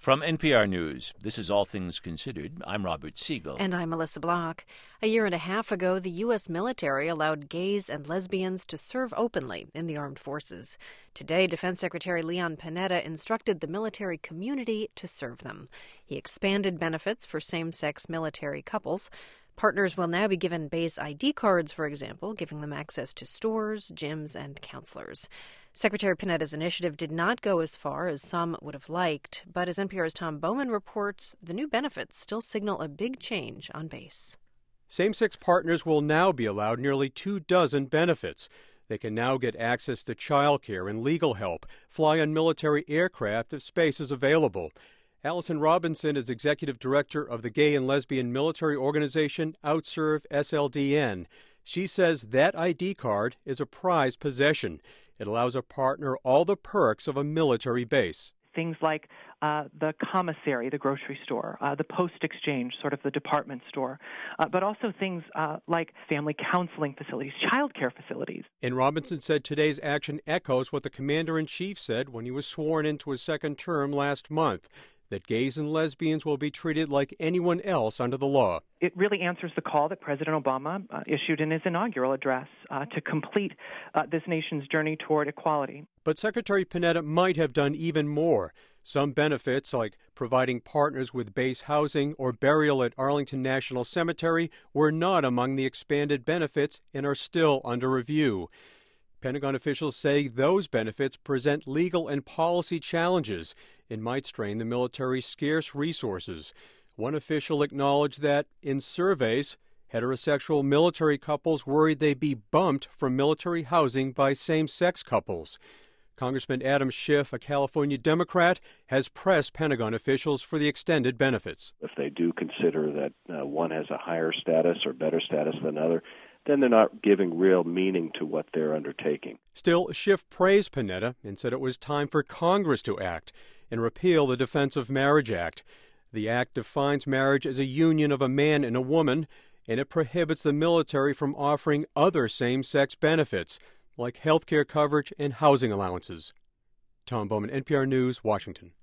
From NPR News, this is All Things Considered. I'm Robert Siegel. And I'm Melissa Block. A year and a half ago, the U.S. military allowed gays and lesbians to serve openly in the armed forces. Today, Defense Secretary Leon Panetta instructed the military community to serve them. He expanded benefits for same-sex military couples. Partners will now be given base ID cards, for example, giving them access to stores, gyms, and counselors. Secretary Panetta's initiative did not go as far as some would have liked, but as NPR's Tom Bowman reports, the new benefits still signal a big change on base. Same-sex partners will now be allowed nearly 24 benefits. They can now get access to childcare and legal help, fly on military aircraft if space is available. Allison Robinson is executive director of the gay and lesbian military organization Outserve SLDN. She says that ID card is a prized possession. It allows a partner all the perks of a military base. Things like the commissary, the grocery store, the post exchange, sort of the department store, but also things like family counseling facilities, child care facilities. And Robinson said today's action echoes what the commander-in-chief said when he was sworn into his second term last month, that gays and lesbians will be treated like anyone else under the law. It really answers the call that President Obama issued in his inaugural address to complete this nation's journey toward equality. But Secretary Panetta might have done even more. Some benefits, like providing partners with base housing or burial at Arlington National Cemetery, were not among the expanded benefits and are still under review. Pentagon officials say those benefits present legal and policy challenges and might strain the military's scarce resources. One official acknowledged that, in surveys, heterosexual military couples worried they'd be bumped from military housing by same-sex couples. Congressman Adam Schiff, a California Democrat, has pressed Pentagon officials for the extended benefits. If they do consider that one has a higher status or better status than another, then they're not giving real meaning to what they're undertaking. Still, Schiff praised Panetta and said it was time for Congress to act and repeal the Defense of Marriage Act. The act defines marriage as a union of a man and a woman, and it prohibits the military from offering other same-sex benefits, like health care coverage and housing allowances. Tom Bowman, NPR News, Washington.